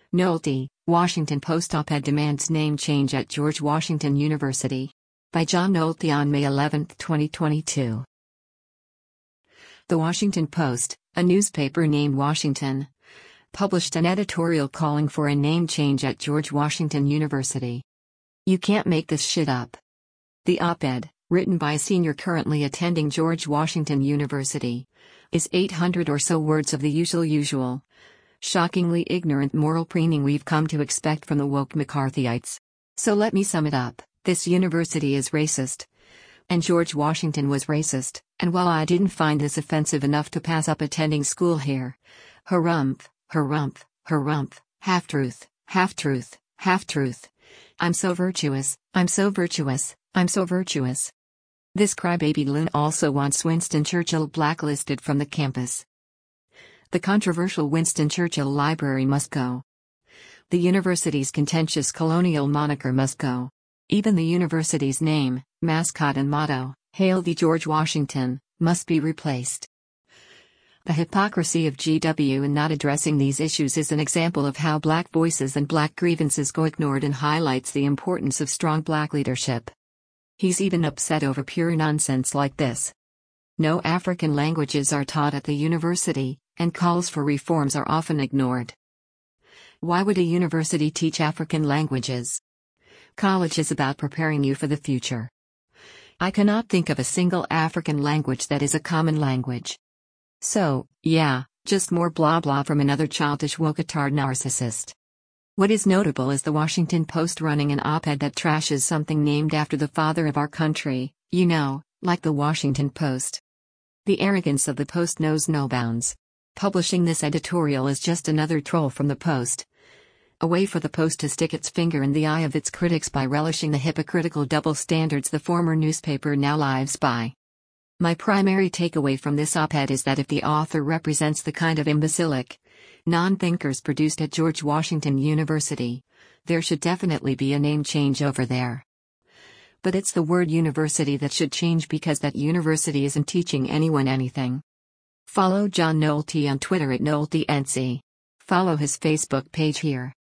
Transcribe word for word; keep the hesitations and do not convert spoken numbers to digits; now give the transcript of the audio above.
Nolte, Washington Post op-ed demands name change at George Washington University. By John Nolte on May eleventh, twenty twenty-two. The Washington Post, a newspaper named Washington, published an editorial calling for a name change at George Washington University. You can't make this shit up. The op-ed, written by a senior currently attending George Washington University, is eight hundred or so words of the usual usual, shockingly ignorant moral preening we've come to expect from the woke McCarthyites. So let me sum it up. This university is racist. And George Washington was racist, and while I didn't find this offensive enough to pass up attending school here, harumph, harumph, harumph, half-truth, half-truth, half-truth. I'm so virtuous, I'm so virtuous, I'm so virtuous. This crybaby loon also wants Winston Churchill blacklisted from the campus. The controversial Winston Churchill Library must go. The university's contentious colonial moniker must go. Even the university's name, mascot and motto, Hail thee George Washington, must be replaced. The hypocrisy of G W in not addressing these issues is an example of how black voices and black grievances go ignored and highlights the importance of strong black leadership. He's even upset over pure nonsense like this. No African languages are taught at the university, and calls for reforms are often ignored. Why would a university teach African languages? College is about preparing you for the future. I cannot think of a single African language that is a common language. So, yeah, just more blah blah from another childish woke-atard narcissist. What is notable is the Washington Post running an op-ed that trashes something named after the father of our country, you know, like the Washington Post. The arrogance of the Post knows no bounds. Publishing this editorial is just another troll from the Post. A way for the Post to stick its finger in the eye of its critics by relishing the hypocritical double standards the former newspaper now lives by. My primary takeaway from this op-ed is that if the author represents the kind of imbecilic non-thinkers produced at George Washington University, there should definitely be a name change over there. But it's the word university that should change because that university isn't teaching anyone anything. Follow John Nolte on Twitter at NolteNC. Follow his Facebook page here.